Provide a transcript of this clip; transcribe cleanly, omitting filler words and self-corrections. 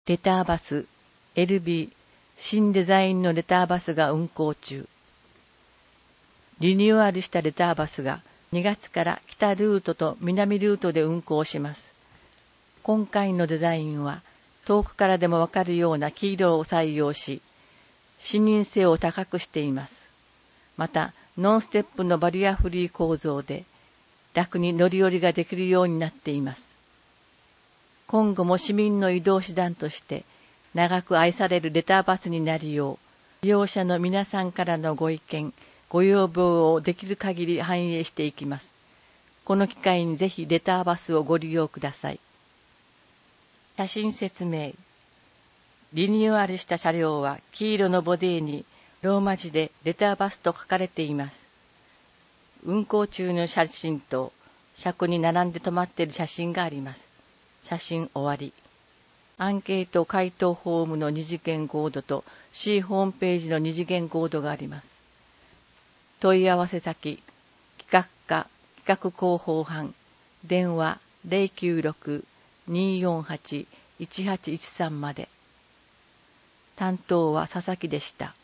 レターバス LB 新デザインのレターバスが運行中。リニューアルしたレターバスが2月から北ルートと南ルートで運行します。今回のデザインは遠くからでもわかるような黄色を採用し、視認性を高くしています。また、ノンステップのバリアフリー構造で楽に乗り降りができるようになっています。今後も市民の移動手段として長く愛されるレターバスになるよう、利用者の皆さんからのご意見、ご要望をできる限り反映していきます。この機会にぜひレターバスをご利用ください。写真説明。リニューアルした車両は黄色のボディにローマ字でレターバスと書かれています。運行中の写真と車庫に並んで止まっている写真があります。写真終わり。アンケート回答フォームの二次元コードと C ホームページの二次元コードがあります。問い合わせ先、企画課企画広報班、電話 096-248-1813 まで。担当は佐々木でした。